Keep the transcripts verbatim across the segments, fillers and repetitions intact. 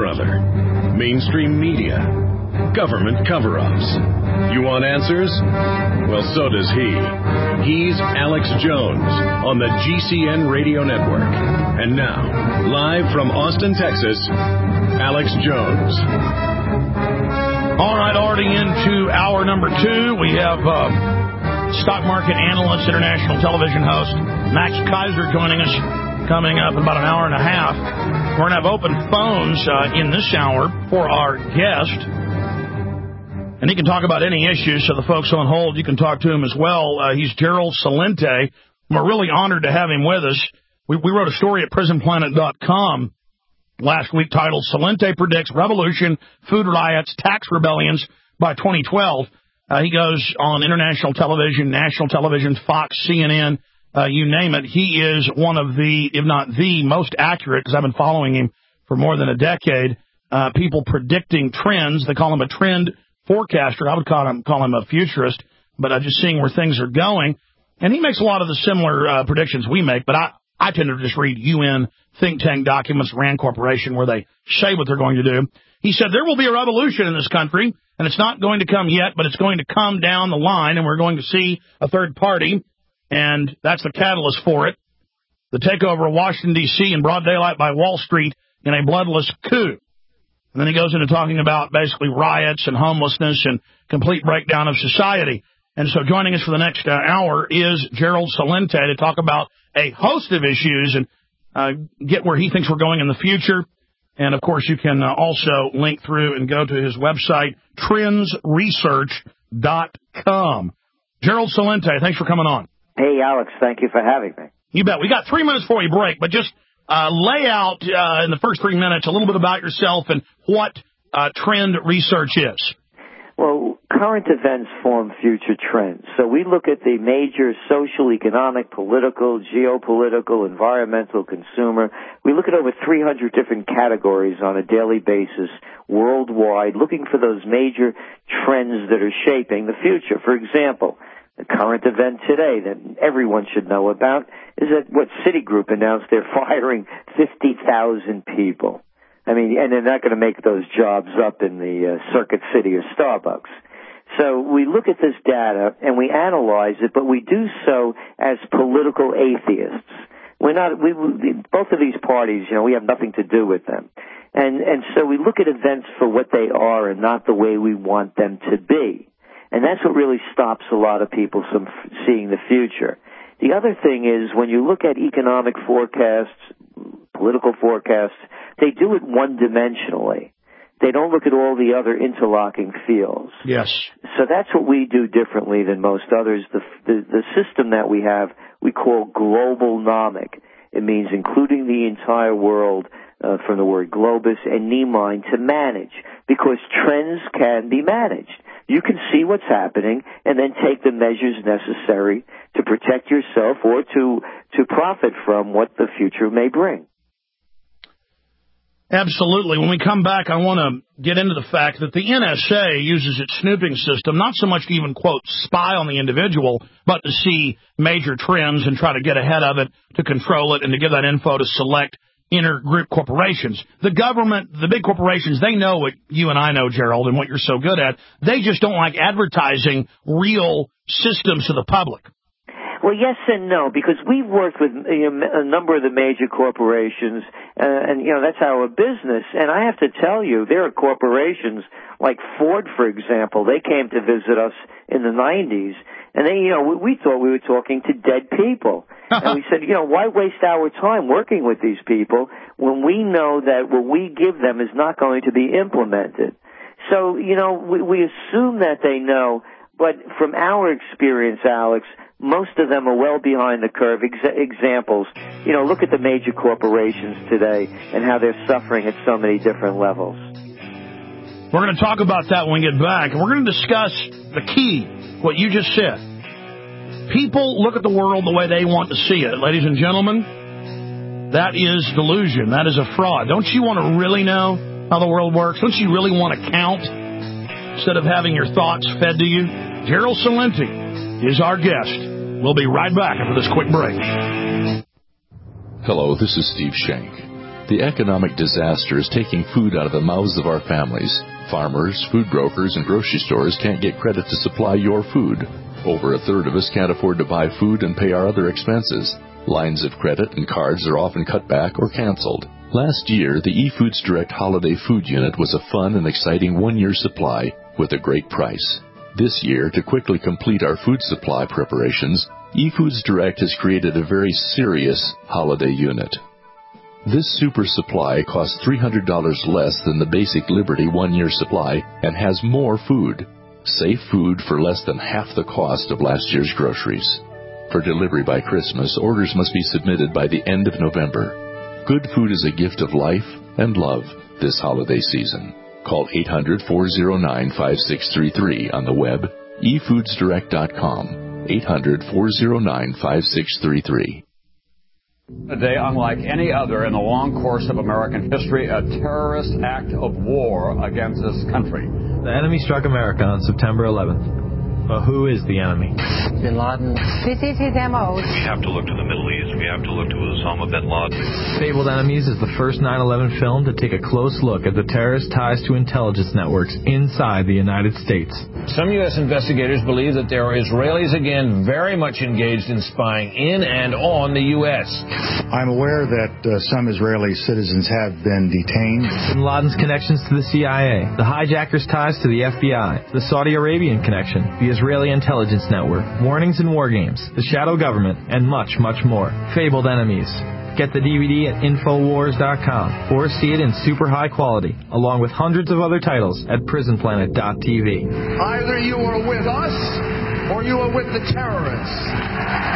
or other. Mainstream media. Government cover-ups. You want answers? Well, so does he. He's Alex Jones on the G C N Radio Network. And now, live from Austin, Texas, Alex Jones. All right, already into hour number two. We have uh, stock market analyst, international television host, Max Keiser joining us coming up in about an hour and a half. We're going to have open phones uh, in this hour for our guest. And he can talk about any issues, so the folks on hold, you can talk to him as well. Uh, he's Gerald Celente. We're really honored to have him with us. We, we wrote a story at prison planet dot com last week titled Celente Predicts Revolution, Food Riots, Tax Rebellions by twenty twelve. Uh, he goes on international television, national television, Fox, C N N, uh, you name it. He is one of the, if not the most accurate, because I've been following him for more than a decade, uh, people predicting trends. They call him a trend forecaster. I would call him call him a futurist, but I'm just seeing where things are going. And he makes a lot of the similar uh, predictions we make, but I, I tend to just read U N think tank documents, RAND Corporation, where they say what they're going to do. He said there will be a revolution in this country, and it's not going to come yet, but it's going to come down the line, and we're going to see a third party, and that's the catalyst for it. The takeover of Washington, D C in broad daylight by Wall Street in a bloodless coup. And then he goes into talking about basically riots and homelessness and complete breakdown of society. And so joining us for the next uh, hour is Gerald Celente to talk about a host of issues and uh, get where he thinks we're going in the future. And, of course, you can uh, also link through and go to his website, trends research dot com. Gerald Celente, thanks for coming on. Hey, Alex, thank you for having me. You bet. We got three minutes before we break, but just Uh, lay out uh, in the first three minutes a little bit about yourself and what uh, trend research is. Well, current events form future trends. So we look at the major social, economic, political, geopolitical, environmental, consumer. We look at over three hundred different categories on a daily basis worldwide, looking for those major trends that are shaping the future. For example, the current event today that everyone should know about is that what Citigroup announced they're firing fifty thousand people. I mean, and they're not going to make those jobs up in the uh, Circuit City or Starbucks. So we look at this data and we analyze it, but we do so as political atheists. We're not, we, we, both of these parties, you know, we have nothing to do with them. And, and so we look at events for what they are and not the way we want them to be. And that's what really stops a lot of people from seeing the future. The other thing is when you look at economic forecasts, political forecasts, they do it one-dimensionally. They don't look at all the other interlocking fields. Yes. So that's what we do differently than most others. The, the, the system that we have, we call globalnomic. It means including the entire world, uh, from the word globus and nemine, to manage, because trends can be managed. You can see what's happening and then take the measures necessary to protect yourself or to to profit from what the future may bring. Absolutely. When we come back, I want to get into the fact that the N S A uses its snooping system not so much to even, quote, spy on the individual, but to see major trends and try to get ahead of it, to control it, and to give that info to select inter-group corporations. The government, the big corporations, they know what you and I know, Gerald, and what you're so good at. They just don't like advertising real systems to the public. Well, yes and no, because we've worked with you know, a number of the major corporations, uh, and, you know, that's our business. And I have to tell you, there are corporations like Ford, for example. They came to visit us in the nineties, and they, you know, we, we thought we were talking to dead people. And we said, you know, why waste our time working with these people when we know that what we give them is not going to be implemented? So, you know, we, we assume that they know, but from our experience, Alex, most of them are well behind the curve. Ex- examples, you know, look at the major corporations today and how they're suffering at so many different levels. We're going to talk about that when we get back. And we're going to discuss the key, what you just said. People look at the world the way they want to see it. Ladies and gentlemen, that is delusion. That is a fraud. Don't you want to really know how the world works? Don't you really want to count instead of having your thoughts fed to you? Gerald Celente is our guest. We'll be right back after this quick break. Hello, this is Steve Shank. The economic disaster is taking food out of the mouths of our families. Farmers, food brokers, and grocery stores can't get credit to supply your food. Over a third of us can't afford to buy food and pay our other expenses. Lines of credit and cards are often cut back or canceled. Last year, the eFoods Direct Holiday Food Unit was a fun and exciting one-year supply with a great price. This year, to quickly complete our food supply preparations, eFoods Direct has created a very serious holiday unit. This super supply costs three hundred dollars less than the basic Liberty one-year supply and has more food. Safe food for less than half the cost of last year's groceries. For delivery by Christmas, orders must be submitted by the end of November. Good food is a gift of life and love this holiday season. Call eight hundred, four oh nine, five six three three on the web, e foods direct dot com, eight hundred, four oh nine, five six three three. A day unlike any other in the long course of American history, a terrorist act of war against this country. The enemy struck America on September eleventh. But who is the enemy? Bin Laden. This is his M O. We have to look to the Middle East. We have to look to Osama bin Laden. Fabled Enemies is the first nine eleven film to take a close look at the terrorist ties to intelligence networks inside the United States. Some U S investigators believe that there are Israelis again very much engaged in spying in and on the U S. I'm aware that uh, some Israeli citizens have been detained. Bin Laden's connections to the C I A, the hijackers' ties to the F B I, the Saudi Arabian connection, the Israeli intelligence network, warnings and war games, the shadow government, and much, much more. Fabled Enemies. Get the D V D at infowars dot com or see it in super high quality, along with hundreds of other titles at prison planet dot t v. Either you are with us or you are with the terrorists.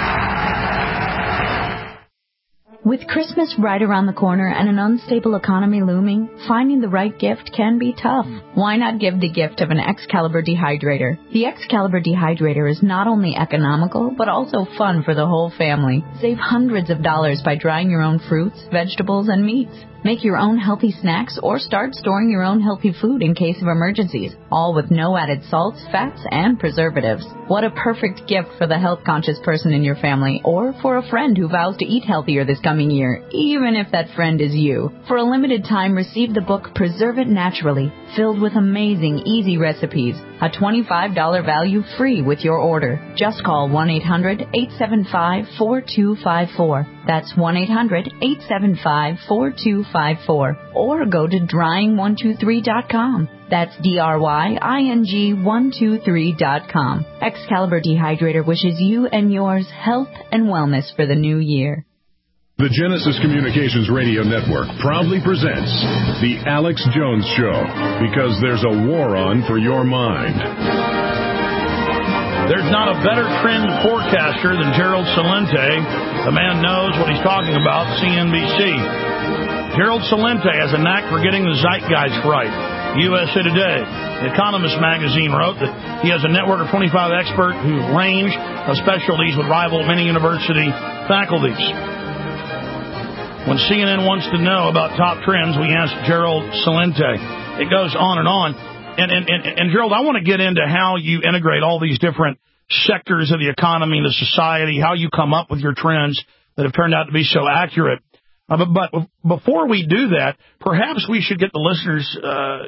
With Christmas right around the corner and an unstable economy looming, finding the right gift can be tough. Why not give the gift of an Excalibur dehydrator? The Excalibur dehydrator is not only economical, but also fun for the whole family. Save hundreds of dollars by drying your own fruits, vegetables, and meats. Make your own healthy snacks or start storing your own healthy food in case of emergencies, all with no added salts, fats, and preservatives. What a perfect gift for the health-conscious person in your family or for a friend who vows to eat healthier this coming year, even if that friend is you. For a limited time, receive the book Preserve It Naturally, filled with amazing, easy recipes. A twenty-five dollars value free with your order. Just call one eight hundred, eight seven five, four two five four. That's one eight hundred, eight seven five, four two five four. Or go to drying one two three dot com. That's D R Y I N G one two three dot com. Excalibur Dehydrator wishes you and yours health and wellness for the new year. The Genesis Communications Radio Network proudly presents The Alex Jones Show, because there's a war on for your mind. There's not a better trend forecaster than Gerald Celente. The man knows what he's talking about, C N B C. Gerald Celente has a knack for getting the zeitgeist right. U S A Today, The Economist magazine wrote that he has a network of twenty-five experts whose range of specialties would rival many university faculties. When C N N wants to know about top trends, we ask Gerald Celente. It goes on and on. And, and, and, and Gerald, I want to get into how you integrate all these different sectors of the economy and the society, how you come up with your trends that have turned out to be so accurate. Uh, but, but before we do that, perhaps we should get the listeners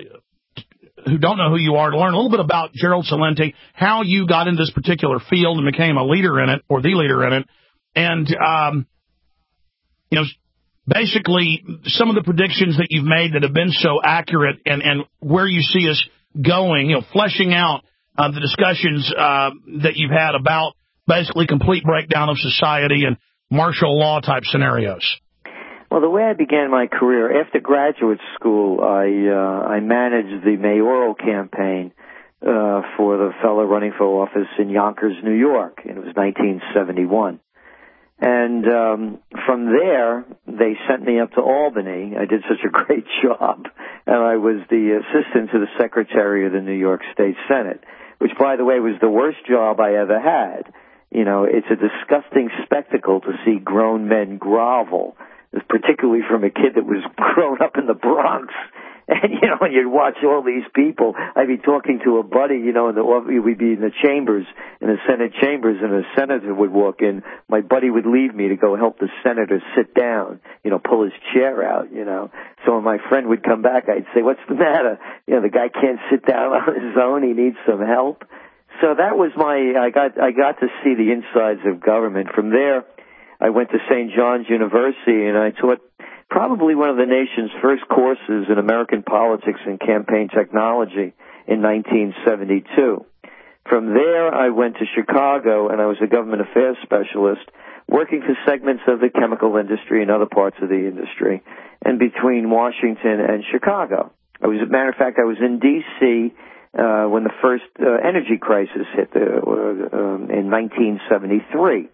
uh, who don't know who you are to learn a little bit about Gerald Celente, how you got into this particular field and became a leader in it, or the leader in it. And, um, you know, basically, some of the predictions that you've made that have been so accurate, and, and where you see us going, you know, fleshing out uh, the discussions uh, that you've had about basically complete breakdown of society and martial law type scenarios. Well, the way I began my career, after graduate school, I uh, I managed the mayoral campaign uh, for the fellow running for office in Yonkers, New York, and it was nineteen seventy-one. And um, from there, they sent me up to Albany. I did such a great job, and I was the assistant to the secretary of the New York State Senate, which, by the way, was the worst job I ever had. You know, it's a disgusting spectacle to see grown men grovel, particularly from a kid that was grown up in the Bronx. And, you know, when you'd watch all these people, I'd be talking to a buddy, you know, in the, we'd be in the chambers, in the Senate chambers, and a senator would walk in. My buddy would leave me to go help the senator sit down, you know, pull his chair out, you know. So when my friend would come back, I'd say, what's the matter? You know, the guy can't sit down on his own. He needs some help. So that was my, I got, I got to see the insides of government. From there, I went to Saint John's University, and I taught probably one of the nation's first courses in American politics and campaign technology in nineteen seventy-two. From there, I went to Chicago, and I was a government affairs specialist, working for segments of the chemical industry and other parts of the industry, and between Washington and Chicago. I was, as a matter of fact, I was in D C uh, when the first uh, energy crisis hit the, uh, um, in nineteen seventy-three.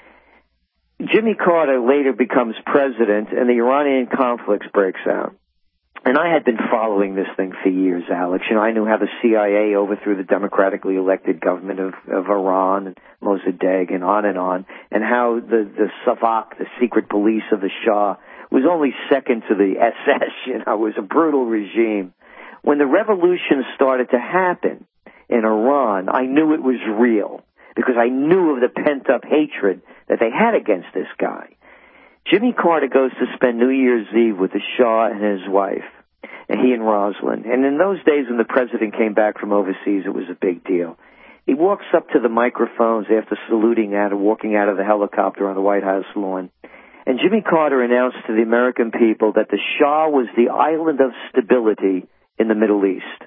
Jimmy Carter later becomes president, and the Iranian conflict breaks out. And I had been following this thing for years, Alex. You know, I knew how the C I A overthrew the democratically elected government of, of Iran and Mossadegh and on and on, and how the, the Savak, the secret police of the Shah, was only second to the S S. You know, it was a brutal regime. When the revolution started to happen in Iran, I knew it was real, because I knew of the pent-up hatred that they had against this guy. Jimmy Carter goes to spend New Year's Eve with the Shah and his wife, and he and Rosalind. And in those days when the president came back from overseas, it was a big deal. He walks up to the microphones after saluting out and walking out of the helicopter on the White House lawn. And Jimmy Carter announced to the American people that the Shah was the island of stability in the Middle East.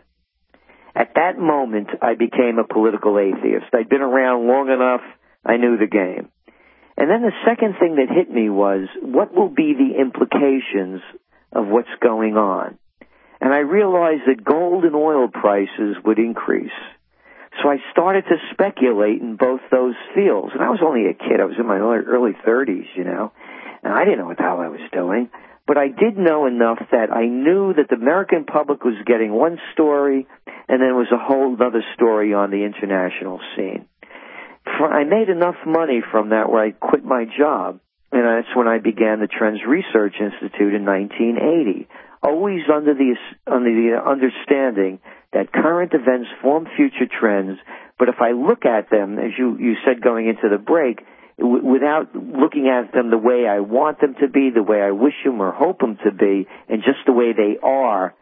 At that moment, I became a political atheist. I'd been around long enough. I knew the game. And then the second thing that hit me was, what will be the implications of what's going on? And I realized that gold and oil prices would increase. So I started to speculate in both those fields. And I was only a kid. I was in my early thirties, you know. And I didn't know what the hell I was doing. But I did know enough that I knew that the American public was getting one story, and then there was a whole other story on the international scene. I made enough money from that where I quit my job, and that's when I began the Trends Research Institute in nineteen eighty, always under the, under the understanding that current events form future trends, but if I look at them, as you, you said going into the break, w- without looking at them the way I want them to be, the way I wish them or hope them to be, and just the way they are,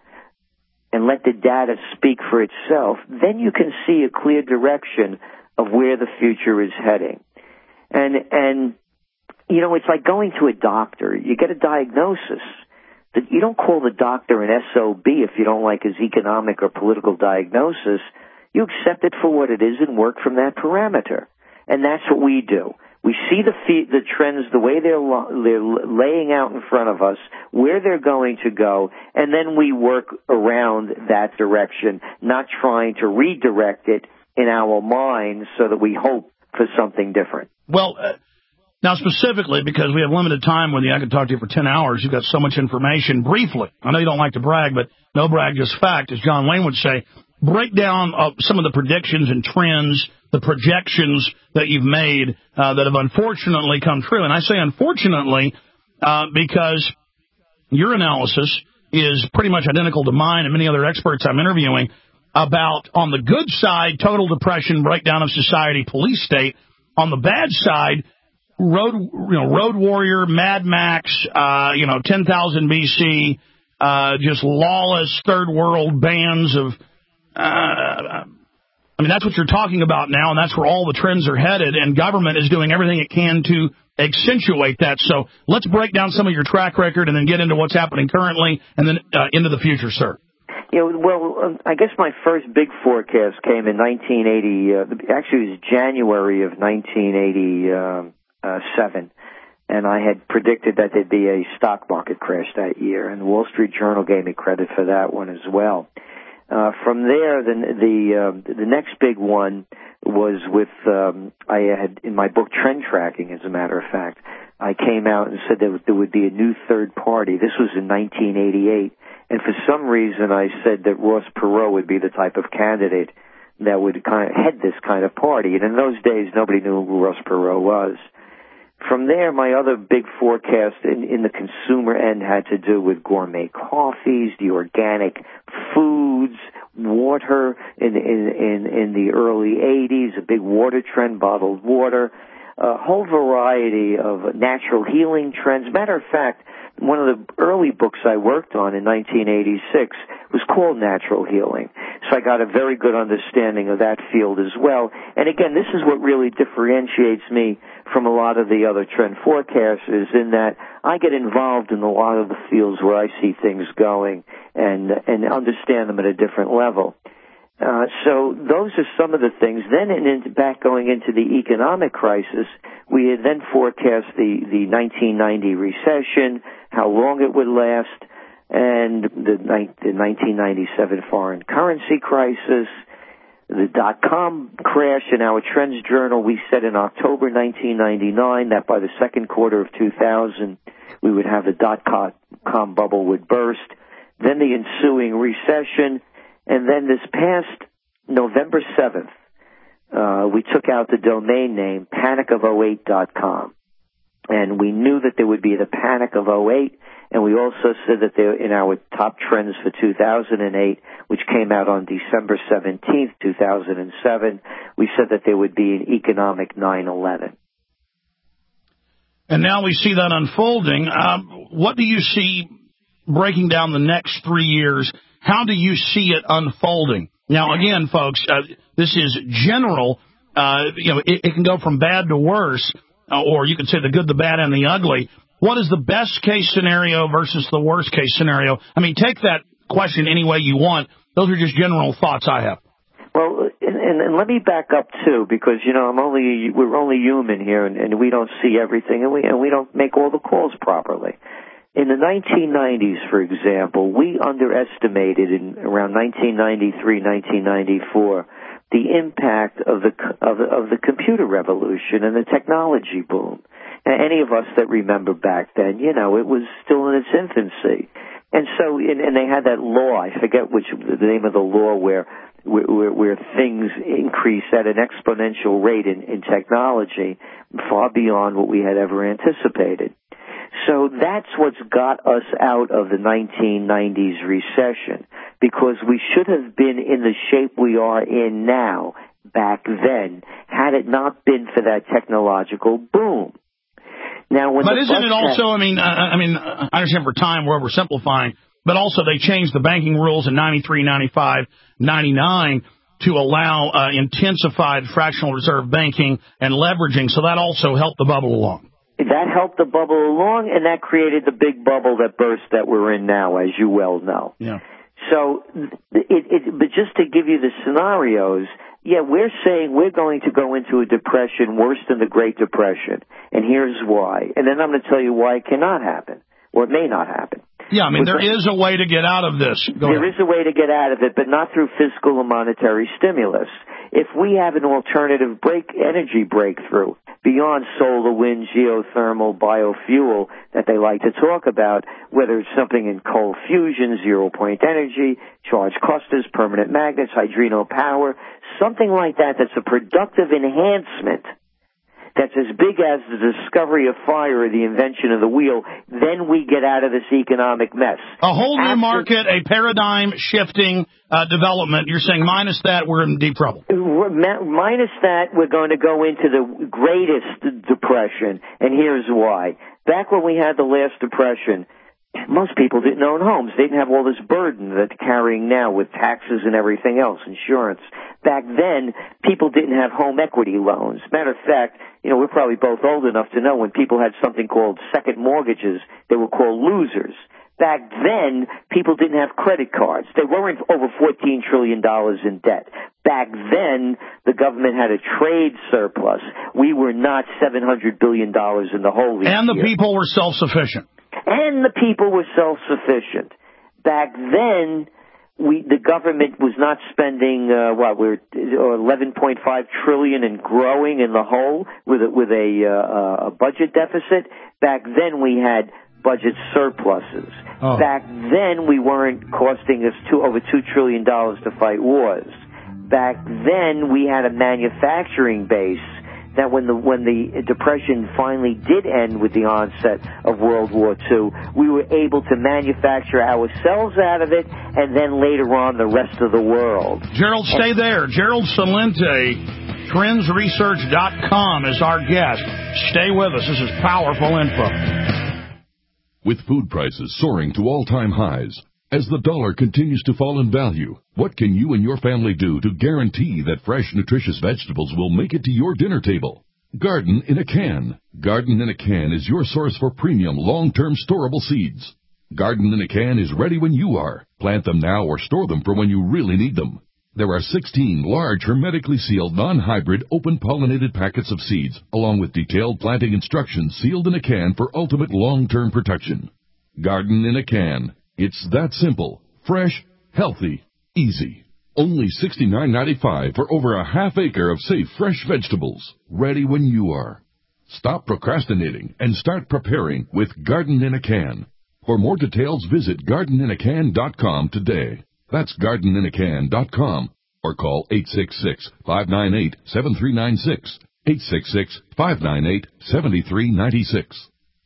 and let the data speak for itself, then you can see a clear direction of where the future is heading. And, and, you know, it's like going to a doctor. You get a diagnosis. You don't call the doctor an S O B if you don't like his economic or political diagnosis. You accept it for what it is and work from that parameter. And that's what we do. We see the fe- the trends, the way they're, lo- they're laying out in front of us, where they're going to go, and then we work around that direction, not trying to redirect it in our minds so that we hope for something different. Well, uh, now specifically, because we have limited time with you, I could talk to you for ten hours. You've got so much information. Briefly, I know you don't like to brag, but no brag, just fact, as John Wayne would say. Break down uh, some of the predictions and trends, the projections that you've made uh, that have unfortunately come true. And I say unfortunately uh, because your analysis is pretty much identical to mine and many other experts I'm interviewing about, on the good side, total depression, breakdown of society, police state. On the bad side, Road, you know, Road Warrior, Mad Max, uh, you know, ten thousand B C, uh, just lawless third world bands of, uh, I mean, that's what you're talking about now, and that's where all the trends are headed, and government is doing everything it can to accentuate that. So let's break down some of your track record and then get into what's happening currently and then uh, into the future, sir. You know, well, um, I guess my first big forecast came in nineteen eighty. Uh, actually, it was January of nineteen eighty-seven, and I had predicted that there'd be a stock market crash that year, and the Wall Street Journal gave me credit for that one as well. Uh, from there, the the, uh, the next big one was with um, I had in my book Trend Tracking. As a matter of fact, I came out and said that there would be a new third party. This was in nineteen eighty-eight. And for some reason, I said that Ross Perot would be the type of candidate that would kind of head this kind of party. And in those days, nobody knew who Ross Perot was. From there, my other big forecast in, in the consumer end had to do with gourmet coffees, the organic foods, water in, in, in, in the early eighties, a big water trend, bottled water, a whole variety of natural healing trends. Matter of fact, one of the early books I worked on in nineteen eighty-six was called Natural Healing. So I got a very good understanding of that field as well. And again, this is what really differentiates me from a lot of the other trend forecasters, in that I get involved in a lot of the fields where I see things going and and understand them at a different level. Uh, so those are some of the things. Then in, in, back going into the economic crisis, we had then forecast the, the nineteen ninety recession, how long it would last, and the, the nineteen ninety-seven foreign currency crisis, the dot-com crash. In our Trends Journal, we said in October nineteen ninety-nine that by the second quarter of two thousand, we would have the dot-com bubble would burst, then the ensuing recession, and then this past November seventh, uh, we took out the domain name panic of oh eight dot com. And we knew that there would be the panic of oh eight, and we also said that there, in our top trends for two thousand eight, which came out on December seventeenth, two thousand seven, we said that there would be an economic nine eleven. And now we see that unfolding. Um, what do you see breaking down the next three years? How do you see it unfolding? Now, again, folks, uh, this is general. Uh, you know, it, it can go from bad to worse, uh, or you can say the good, the bad, and the ugly. What is the best case scenario versus the worst case scenario? I mean, take that question any way you want. Those are just general thoughts I have. Well, and, and, and let me back up too, because you know I'm only we're only human here, and, and we don't see everything, and we and we don't make all the calls properly. In the nineteen nineties, for example, we underestimated in around nineteen ninety-three, nineteen ninety-four the impact of the of, of the computer revolution and the technology boom. And any of us that remember back then, you know, it was still in its infancy. And so, and, and they had that law, I forget which the name of the law, where where, where things increase at an exponential rate in, in technology, far beyond what we had ever anticipated. So that's what's got us out of the nineteen nineties recession, because we should have been in the shape we are in now back then, had it not been for that technological boom. Now, when but the isn't it also, I mean, uh, I mean, I understand for time we're oversimplifying, but also they changed the banking rules in ninety-three, ninety-five, ninety-nine to allow uh, intensified fractional reserve banking and leveraging, so that also helped the bubble along. That helped the bubble along, and that created the big bubble that burst that we're in now, as you well know. Yeah. So, it, it, but just to give you the scenarios, yeah, we're saying we're going to go into a depression worse than the Great Depression, and here's why. And then I'm going to tell you why it cannot happen, or it may not happen. Yeah, I mean, there is a way to get out of this. Go there ahead. is a way to get out of it, but not through fiscal and monetary stimulus. If we have an alternative break energy breakthrough beyond solar, wind, geothermal, biofuel that they like to talk about, whether it's something in cold fusion, zero-point energy, charged clusters, permanent magnets, hydrino power, something like that that's a productive enhancement that's as big as the discovery of fire or the invention of the wheel, then we get out of this economic mess. A whole new After, market, a paradigm-shifting uh, development. You're saying minus that, we're in deep trouble. Minus that, we're going to go into the greatest depression, and here's why. Back when we had the last depression, most people didn't own homes. They didn't have all this burden that they're carrying now with taxes and everything else, insurance. Back then, people didn't have home equity loans. Matter of fact, you know, we're probably both old enough to know when people had something called second mortgages, they were called losers. Back then, people didn't have credit cards. They weren't over fourteen trillion dollars in debt. Back then, the government had a trade surplus. We were not seven hundred billion dollars in the hole. And the year. people were self-sufficient. And the people were self-sufficient. Back then, we the government was not spending uh, what we're eleven point five trillion and growing in the hole with a, with a, uh, a budget deficit. Back then, we had budget surpluses. Oh. Back then, we weren't costing us two, over two trillion dollars to fight wars. Back then, we had a manufacturing base that when the when the Depression finally did end with the onset of World War Two, we were able to manufacture ourselves out of it, and then later on the rest of the world. Gerald, stay there. Gerald Celente, trends research dot com is our guest. Stay with us. This is powerful info. With food prices soaring to all-time highs, as the dollar continues to fall in value, what can you and your family do to guarantee that fresh, nutritious vegetables will make it to your dinner table? Garden in a Can. Garden in a Can is your source for premium, long-term storable seeds. Garden in a Can is ready when you are. Plant them now or store them for when you really need them. There are sixteen large, hermetically sealed, non-hybrid, open-pollinated packets of seeds, along with detailed planting instructions sealed in a can for ultimate long-term protection. Garden in a Can. It's that simple, fresh, healthy, easy. Only sixty-nine ninety-five for over a half acre of safe, fresh vegetables, ready when you are. Stop procrastinating and start preparing with Garden in a Can. For more details, visit garden in a can dot com today. That's garden in a can dot com, or call eight six six, five nine eight, seven three nine six, eight six six, five nine eight, seven three nine six.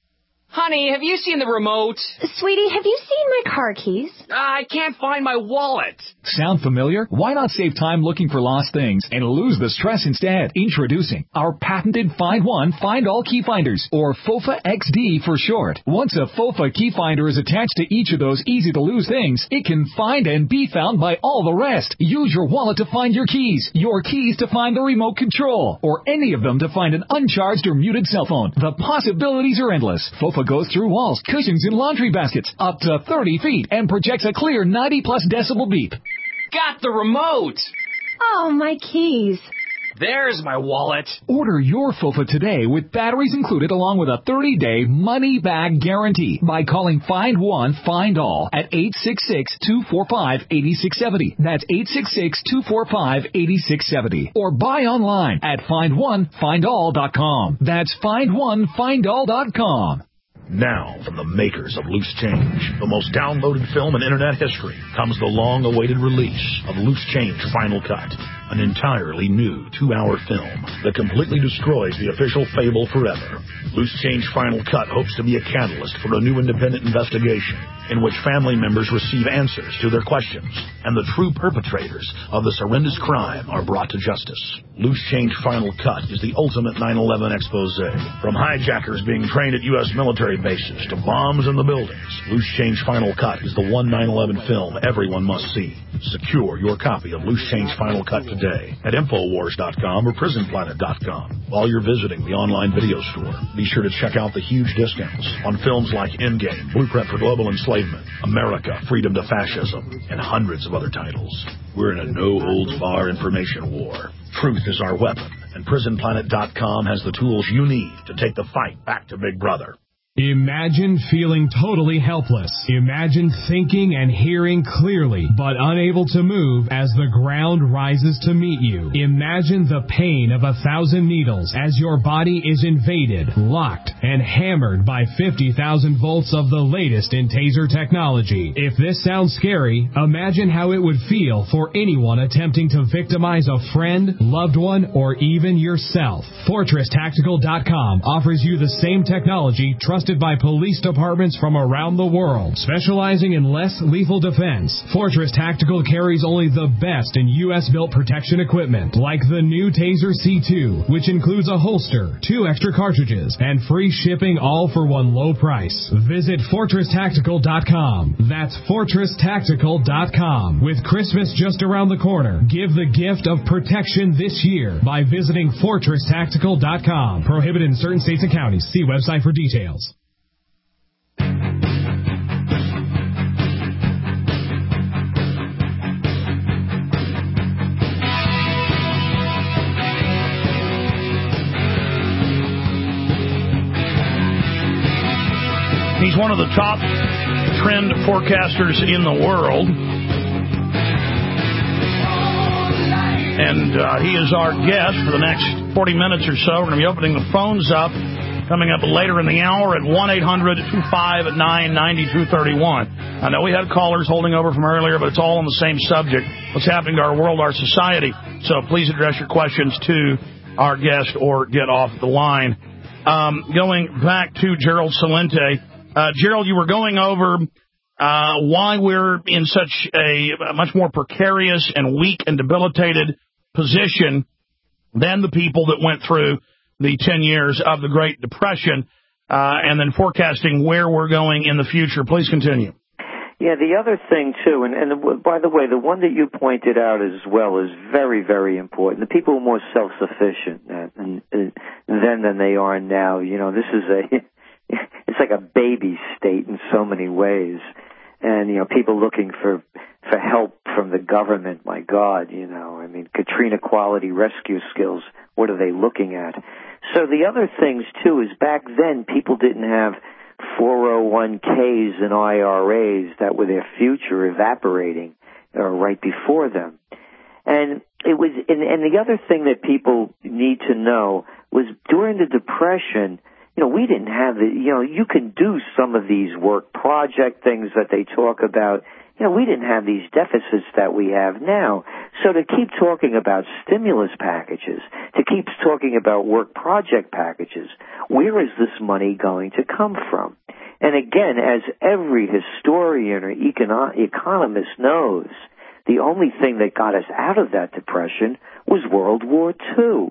Honey, have you seen the remote? Sweetie, have you seen my car keys? I can't find my wallet. Sound familiar? Why not save time looking for lost things and lose the stress instead? Introducing our patented Find One, Find All Key Finders, or FOFA X D for short. Once a FOFA key finder is attached to each of those easy-to-lose things, it can find and be found by all the rest. Use your wallet to find your keys, your keys to find the remote control, or any of them to find an uncharged or muted cell phone. The possibilities are endless. FOFA goes through walls, cushions, and laundry baskets up to thirty feet and projects a clear ninety plus decibel beep. Got the remote! Oh, my keys. There's my wallet. Order your FOFA today with batteries included along with a thirty day money-back guarantee by calling Find One, Find All at eight six six, two four five, eight six seven zero. That's eight six six, two four five, eight six seven zero. Or buy online at find one find all dot com. That's find one find all dot com. Now, from the makers of Loose Change, the most downloaded film in Internet history, comes the long-awaited release of Loose Change Final Cut, an entirely new two-hour film that completely destroys the official fable forever. Loose Change Final Cut hopes to be a catalyst for a new independent investigation in which family members receive answers to their questions, and the true perpetrators of this horrendous crime are brought to justice. Loose Change Final Cut is the ultimate nine eleven expose. From hijackers being trained at U S military bases to bombs in the buildings, Loose Change Final Cut is the one nine eleven film everyone must see. Secure your copy of Loose Change Final Cut today at infowars dot com or prison planet dot com. While you're visiting the online video store, be sure to check out the huge discounts on films like Endgame, Blueprint for Global Enslavement, America, Freedom to Fascism, and hundreds of other titles. We're in a no-holds-barred information war. Truth is our weapon, and prison planet dot com has the tools you need to take the fight back to Big Brother. Imagine feeling totally helpless. Imagine thinking and hearing clearly, but unable to move as the ground rises to meet you. Imagine the pain of a thousand needles as your body is invaded, locked, and hammered by fifty thousand volts of the latest in taser technology. If this sounds scary, imagine how it would feel for anyone attempting to victimize a friend, loved one, or even yourself. Fortress Tactical dot com offers you the same technology trusted by police departments from around the world. Specializing in less lethal defense, Fortress Tactical carries only the best in U S built protection equipment, like the new Taser C two, which includes a holster, two extra cartridges, and free shipping, all for one low price. Visit Fortress Tactical dot com. That's Fortress Tactical dot com. With Christmas just around the corner, give the gift of protection this year by visiting Fortress Tactical dot com. Prohibited in certain states and counties. See website for details. He's one of the top trend forecasters in the world. And uh, he is our guest for the next forty minutes or so. We're going to be opening the phones up coming up later in the hour at one eight hundred, two five nine, nine two three one. I know we had callers holding over from earlier, but it's all on the same subject. What's happening to our world, our society. So please address your questions to our guest or get off the line. Um, going back to Gerald Celente. Uh, Gerald, you were going over uh, why we're in such a, a much more precarious and weak and debilitated position than the people that went through the ten years of the Great Depression, uh, and then forecasting where we're going in the future. Please continue. Yeah, the other thing, too, and, and by the way, the one that you pointed out as well is very, very important. The people are more self-sufficient than, then than they are now. You know, this is a, it's like a baby state in so many ways. And, you know, people looking for, for help from the government, my God, you know, I mean, Katrina quality rescue skills, what are they looking at? So the other things, too, is back then people didn't have four oh one k's and I R As that were their future evaporating uh, right before them. And it was, and, and the other thing that people need to know was during the Depression, you know, we didn't have the, you know, you can do some of these work project things that they talk about. You know, we didn't have these deficits that we have now. So to keep talking about stimulus packages, to keep talking about work project packages, where is this money going to come from? And again, as every historian or econo- economist knows, the only thing that got us out of that depression was World War Two.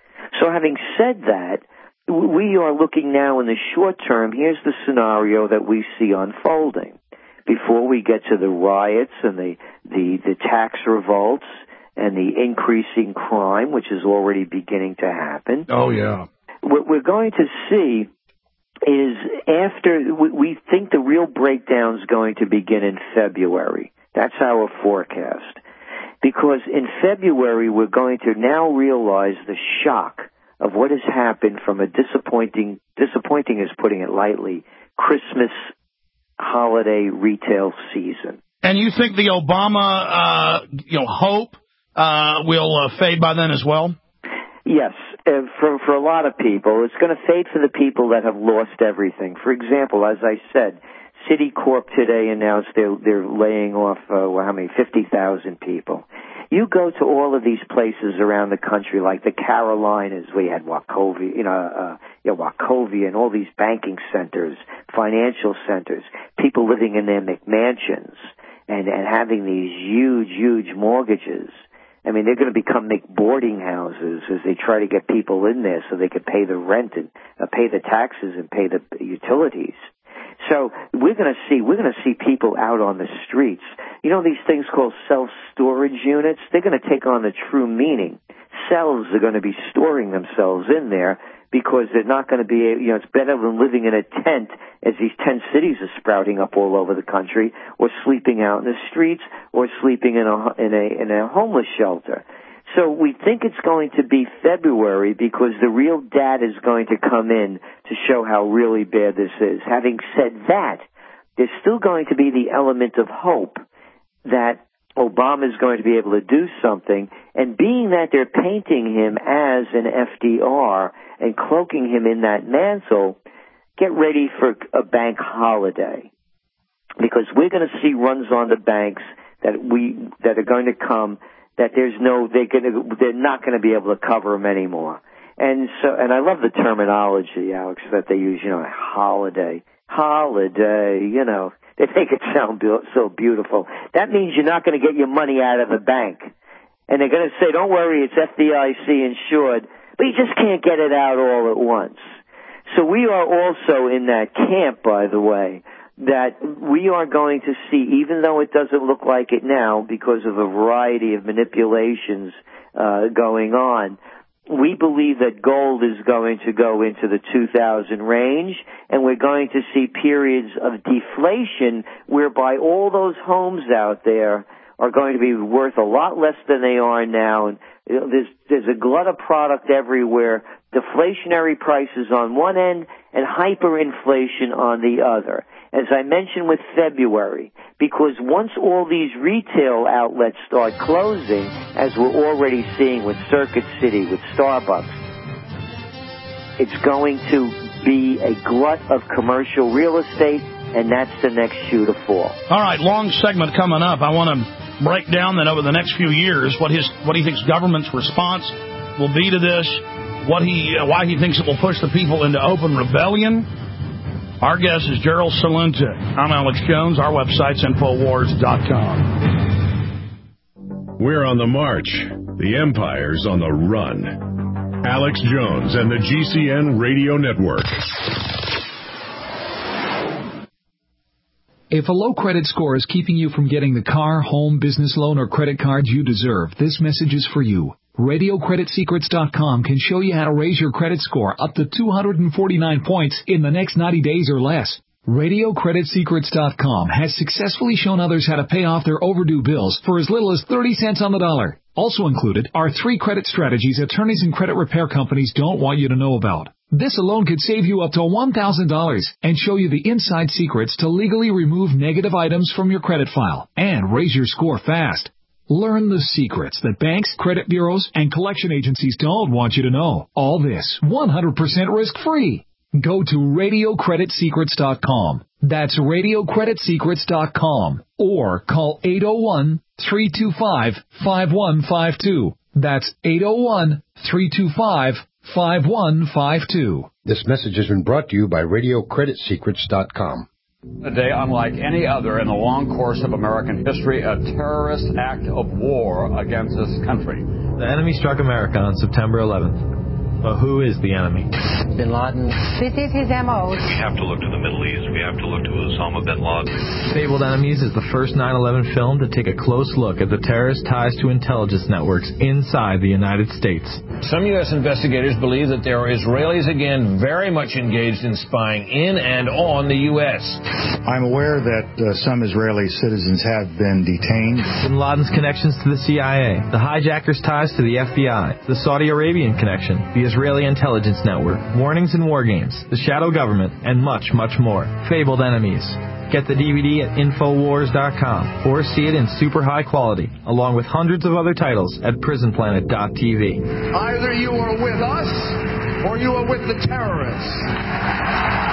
So having said that, we are looking now in the short term. Here's the scenario that we see unfolding. Before we get to the riots and the, the, the tax revolts and the increasing crime, which is already beginning to happen. Oh, yeah. What we're going to see is after, we think the real breakdown is going to begin in February. That's our forecast. Because in February, we're going to now realize the shock of what has happened from a disappointing, disappointing is putting it lightly, Christmas holiday retail season. And you think the Obama, uh, you know, hope uh, will uh, fade by then as well? Yes, uh, for for a lot of people, it's going to fade for the people that have lost everything. For example, as I said, Citicorp today announced they're they're laying off uh, well, how many fifty thousand people. You go to all of these places around the country, like the Carolinas, we had Wachovia, you know, uh, you know, Wachovia, and all these banking centers, financial centers, people living in their McMansions and, and having these huge, huge mortgages. I mean, they're going to become McBoarding houses as they try to get people in there so they could pay the rent and uh, pay the taxes and pay the utilities. So we're going to see, we're going to see people out on the streets. You know, these things called self-storage units, they're going to take on the true meaning. Cells are going to be storing themselves in there because they're not going to be, you know, it's better than living in a tent as these tent cities are sprouting up all over the country, or sleeping out in the streets, or sleeping in a, in a, in a homeless shelter. So we think it's going to be February because the real data is going to come in to show how really bad this is. Having said that, there's still going to be the element of hope that Obama is going to be able to do something, and being that they're painting him as an F D R and cloaking him in that mantle, get ready for a bank holiday, because we're going to see runs on the banks that we that are going to come. That there's no, they're going to, they're not going to be able to cover them anymore. And so, and I love the terminology, Alex, that they use, you know, holiday, holiday, you know, they make it sound be- so beautiful. That means you're not going to get your money out of the bank. And they're going to say, don't worry, it's F D I C insured, but you just can't get it out all at once. So we are also in that camp, by the way, that we are going to see, even though it doesn't look like it now because of a variety of manipulations uh, going on, we believe that gold is going to go into the two thousand range, and we're going to see periods of deflation whereby all those homes out there are going to be worth a lot less than they are now. And you know, there's there's a glut of product everywhere, deflationary prices on one end and hyperinflation on the other. As I mentioned with February, because once all these retail outlets start closing, as we're already seeing with Circuit City, with Starbucks, it's going to be a glut of commercial real estate, and that's the next shoe to fall. All right, long segment coming up. I want to break down then over the next few years what his what he thinks government's response will be to this, what he, uh, why he thinks it will push the people into open rebellion. Our guest is Gerald Celente. I'm Alex Jones. Our website's Infowars dot com. We're on the march. The empire's on the run. Alex Jones and the G C N Radio Network. If a low credit score is keeping you from getting the car, home, business loan, or credit cards you deserve, this message is for you. Radio Credit Secrets dot com can show you how to raise your credit score up to two hundred forty-nine points in the next ninety days or less. Radio Credit Secrets dot com has successfully shown others how to pay off their overdue bills for as little as thirty cents on the dollar. Also included are three credit strategies attorneys and credit repair companies don't want you to know about. This alone could save you up to one thousand dollars and show you the inside secrets to legally remove negative items from your credit file and raise your score fast. Learn the secrets that banks, credit bureaus, and collection agencies don't want you to know. All this one hundred percent risk-free. Go to Radio Credit Secrets dot com. That's Radio Credit Secrets dot com. Or call eight oh one, three two five, five one five two. That's eight oh one, three two five, five one five two. This message has been brought to you by Radio Credit Secrets dot com. A day unlike any other in the long course of American history, a terrorist act of war against this country. The enemy struck America on September eleventh. But who is the enemy? Bin Laden. This is his M O. We have to look to the Middle East. We have to look to Osama bin Laden. Fabled Enemies is the first nine eleven film to take a close look at the terrorist ties to intelligence networks inside the United States. Some U S investigators believe that there are Israelis again very much engaged in spying in and on the U S. I'm aware that uh, some Israeli citizens have been detained. Bin Laden's connections to the C I A, the hijackers' ties to the F B I, the Saudi Arabian connection, the Israeli intelligence network, warnings and war games, the shadow government, and much, much more. Fabled Enemies. Get the D V D at Infowars dot com or see it in super high quality, along with hundreds of other titles at Prison Planet dot T V. Either you are with us or you are with the terrorists.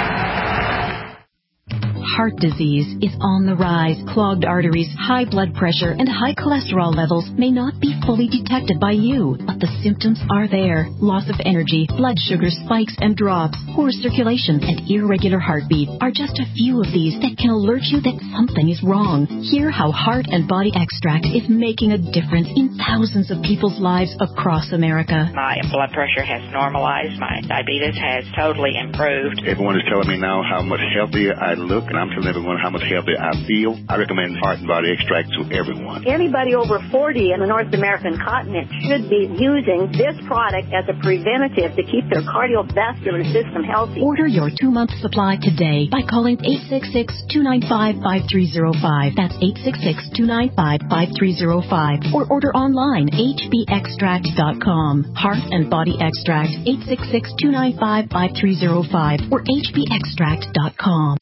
Heart disease is on the rise. Clogged arteries, high blood pressure, and high cholesterol levels may not be fully detected by you, but the symptoms are there. Loss of energy, blood sugar spikes and drops, poor circulation, and irregular heartbeat are just a few of these that can alert you that something is wrong. Hear how Heart and Body Extract is making a difference in thousands of people's lives across America. My blood pressure has normalized. My diabetes has totally improved. Everyone is telling me now how much healthier I look, and I'm telling everyone how much healthier I feel. I recommend Heart and Body Extract to everyone. Anybody over forty in the North American continent should be using this product as a preventative to keep their cardiovascular system healthy. Order your two-month supply today by calling eight six six, two nine five, five three zero five. That's eight six six, two nine five, five three zero five. Or order online, H B extract dot com. Heart and Body Extract, eight six six, two nine five, five three zero five or H B extract dot com.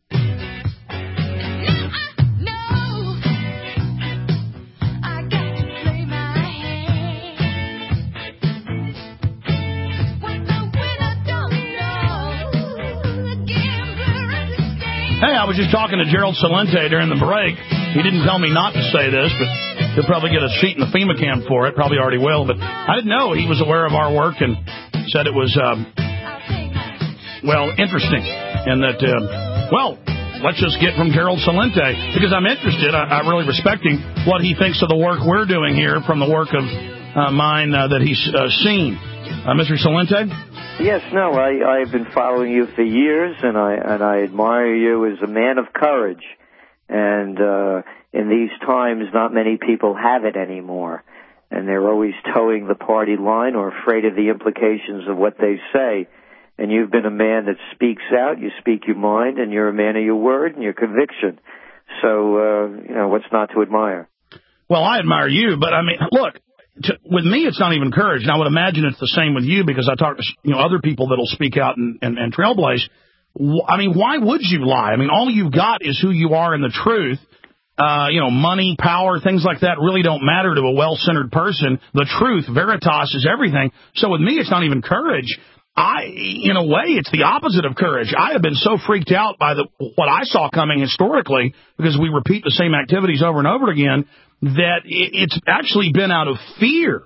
Hey, I was just talking to Gerald Celente during the break. He didn't tell me not to say this, but he'll probably get a seat in the FEMA camp for it. Probably already will. But I didn't know he was aware of our work and said it was, um, well, interesting. And that, uh, well, let's just get from Gerald Celente, because I'm interested. I, I really respect him, what he thinks of the work we're doing here from the work of uh, mine uh, that he's uh, seen. Uh, Mister Celente? Yes, no, I, I've been following you for years, and I and I admire you as a man of courage. And uh, in these times, not many people have it anymore, and they're always towing the party line or afraid of the implications of what they say. And you've been a man that speaks out, you speak your mind, and you're a man of your word and your conviction. So, uh, you know, what's not to admire? Well, I admire you, but I mean, look. To, with me, it's not even courage. And I would imagine it's the same with you, because I talk to you know other people that'll speak out and, and, and trailblaze. I mean, why would you lie? I mean, all you've got is who you are and the truth. Uh, you know, money, power, things like that really don't matter to a well-centered person. The truth, veritas, is everything. So with me, it's not even courage. I, in a way, it's the opposite of courage. I have been so freaked out by the what I saw coming historically, because we repeat the same activities over and over again, that it's actually been out of fear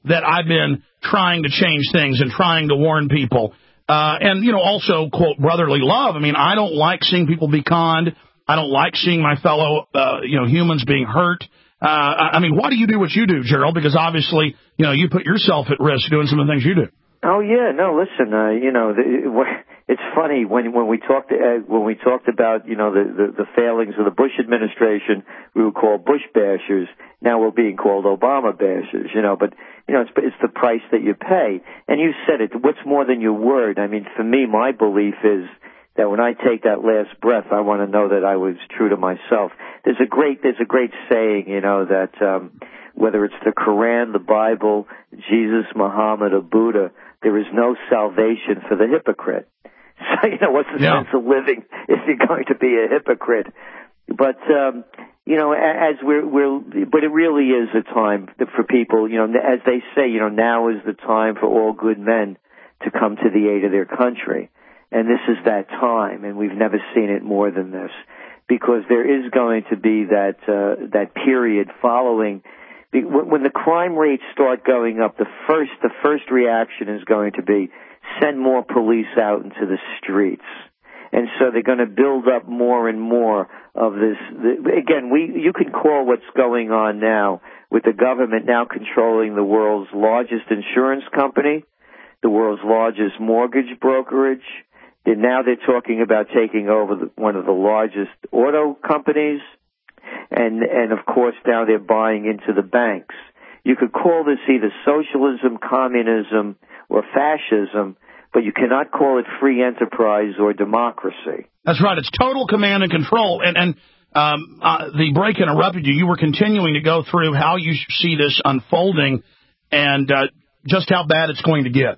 that I've been trying to change things and trying to warn people. Uh, and, you know, also, quote, brotherly love. I mean, I don't like seeing people be conned. I don't like seeing my fellow, uh, you know, humans being hurt. Uh, I mean, why do you do what you do, Gerald? Because obviously, you know, you put yourself at risk doing some of the things you do. Oh yeah, no. Listen, uh, you know, the, it's funny when when we talked uh, when we talked about you know the, the the failings of the Bush administration, we were called Bush bashers. Now we're being called Obama bashers. You know, but you know, it's it's the price that you pay. And you said it. What's more than your word? I mean, for me, my belief is that when I take that last breath, I want to know that I was true to myself. There's a great there's a great saying, you know, that um, whether it's the Quran, the Bible, Jesus, Muhammad, or Buddha, there is no salvation for the hypocrite. So, you know, what's the yeah. sense of living if you're going to be a hypocrite? But, um, you know, as we're, we're, but it really is a time for people, you know, as they say, you know, now is the time for all good men to come to the aid of their country. And this is that time, and we've never seen it more than this, because there is going to be that, uh, that period following. When the crime rates start going up, the first the first reaction is going to be send more police out into the streets, and so they're going to build up more and more of this. Again, we you can call what's going on now with the government now controlling the world's largest insurance company, the world's largest mortgage brokerage. And now they're talking about taking over the, one of the largest auto companies. And, and of course, now they're buying into the banks. You could call this either socialism, communism, or fascism, but you cannot call it free enterprise or democracy. That's right. It's total command and control. And, and um, uh, the break interrupted you. You were continuing to go through how you see this unfolding and uh, just how bad it's going to get.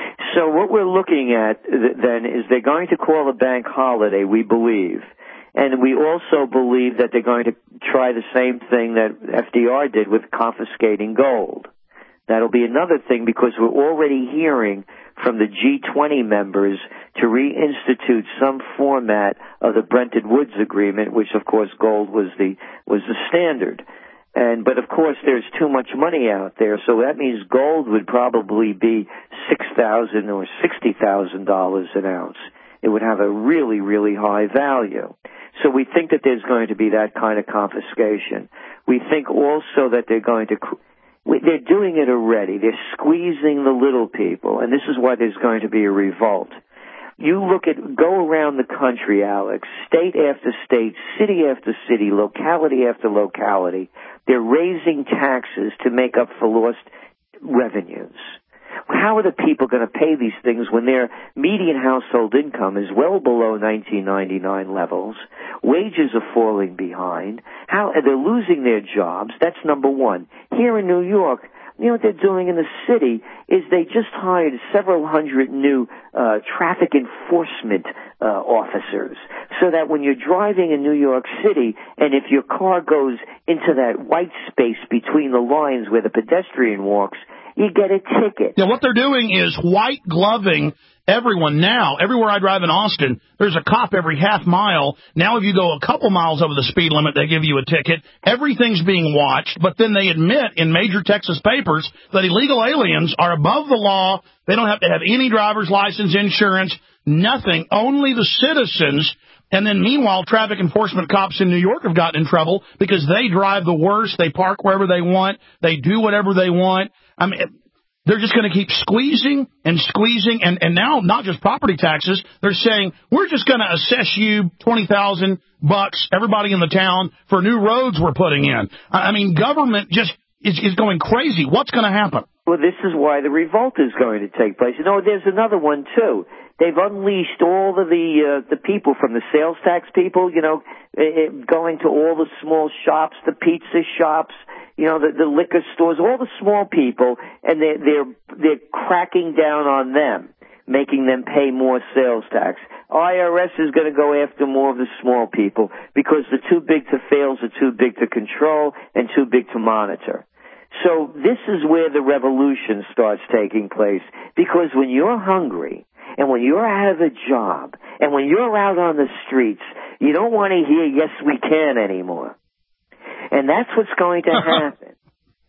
So what we're looking at then is they're going to call a bank holiday, we believe. And we also believe that they're going to try the same thing that F D R did with confiscating gold. That'll be another thing, because we're already hearing from the G twenty members to reinstitute some format of the Bretton Woods Agreement, which of course gold was the was the standard. And but of course there's too much money out there, so that means gold would probably be six thousand or sixty thousand dollars an ounce. It would have a really, really high value. So we think that there's going to be that kind of confiscation. We think also that they're going to, they're doing it already. They're squeezing the little people, and this is why there's going to be a revolt. You look at, go around the country, Alex, state after state, city after city, locality after locality. They're raising taxes to make up for lost revenues. How are the people going to pay these things when their median household income is well below nineteen ninety-nine levels? Wages are falling behind. How they're losing their jobs. That's number one. Here in New York, you know what they're doing in the city is they just hired several hundred new uh, traffic enforcement uh, officers, so that when you're driving in New York City, and if your car goes into that white space between the lines where the pedestrian walks, you get a ticket. Yeah, what they're doing is white gloving everyone now. Everywhere I drive in Austin, there's a cop every half mile. Now if you go a couple miles over the speed limit, they give you a ticket. Everything's being watched, but then they admit in major Texas papers that illegal aliens are above the law. They don't have to have any driver's license, insurance, nothing, only the citizens. And then meanwhile, traffic enforcement cops in New York have gotten in trouble because they drive the worst. They park wherever they want. They do whatever they want. I mean, they're just going to keep squeezing and squeezing. And, and now not just property taxes. They're saying, we're just going to assess you twenty thousand bucks, everybody in the town, for new roads we're putting in. I mean, government just is, is going crazy. What's going to happen? Well, this is why the revolt is going to take place. You know, there's another one, too. They've unleashed all of the uh, the people from the sales tax people, you know, uh, going to all the small shops, the pizza shops, you know, the, the liquor stores, all the small people, and they're, they're, they're cracking down on them, making them pay more sales tax. I R S is going to go after more of the small people because the too big to fails are too big to control and too big to monitor. So this is where the revolution starts taking place, because when you're hungry and when you're out of a job and when you're out on the streets, you don't want to hear yes we can anymore. And that's what's going to happen.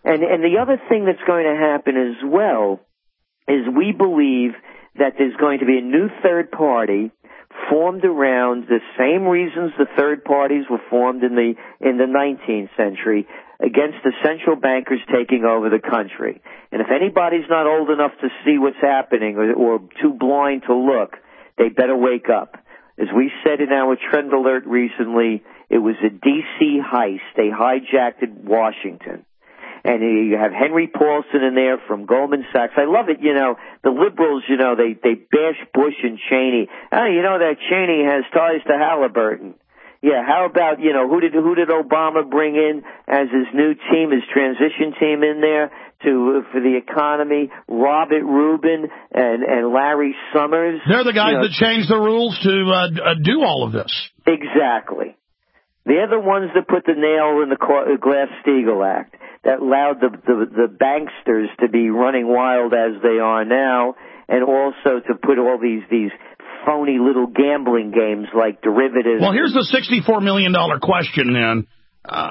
And, and the other thing that's going to happen as well is we believe that there's going to be a new third party formed around the same reasons the third parties were formed in the in the nineteenth century against the central bankers taking over the country. And if anybody's not old enough to see what's happening or, or too blind to look, they better wake up. As we said in our Trend Alert recently, it was a D C heist. They hijacked Washington. And you have Henry Paulson in there from Goldman Sachs. I love it, you know, the liberals, you know, they, they bash Bush and Cheney. Oh, you know that Cheney has ties to Halliburton. Yeah, how about, you know, who did, who did Obama bring in as his new team, his transition team in there to, for the economy? Robert Rubin and, and Larry Summers. They're the guys you know, that changed the rules to uh, uh, do all of this. Exactly. They're the ones that put the nail in the Glass-Steagall Act that allowed the, the the banksters to be running wild as they are now, and also to put all these these phony little gambling games like derivatives. Well, here's the sixty-four million dollars question then. Uh,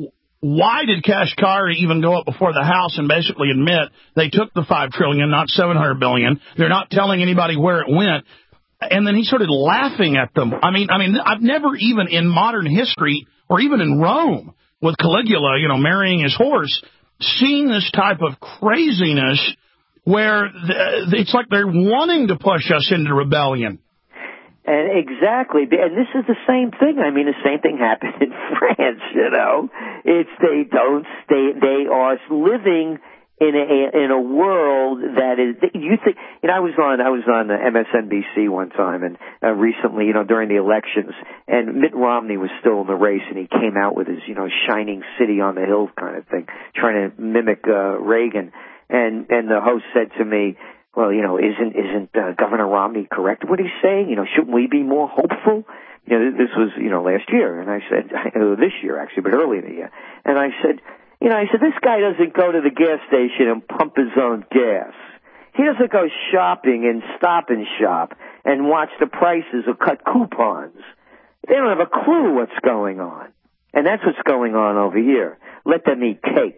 why did Kashkari even go up before the House and basically admit they took the five trillion dollars, not seven hundred billion dollars? They're not telling anybody where it went. And then he started laughing at them. I mean, I mean, I've never even in modern history, or even in Rome, with Caligula, you know, marrying his horse, seen this type of craziness where th- it's like they're wanting to push us into rebellion. And exactly, and this is the same thing. I mean, the same thing happened in France, you know. It's they don't stay, they are living in a in a world that is, you think, you know, I was on I was on M S N B C one time, and uh, recently, you know, during the elections, and Mitt Romney was still in the race, and he came out with his, you know, shining city on the hill kind of thing, trying to mimic uh, Reagan, and and the host said to me, well, you know, isn't isn't uh, Governor Romney correct what he's saying? You know, shouldn't we be more hopeful? You know, this was, you know, last year, and I said, uh, this year actually, but earlier in the year, and I said, you know, I said, this guy doesn't go to the gas station and pump his own gas. He doesn't go shopping and Stop and Shop and watch the prices or cut coupons. They don't have a clue what's going on. And that's what's going on over here. Let them eat cake.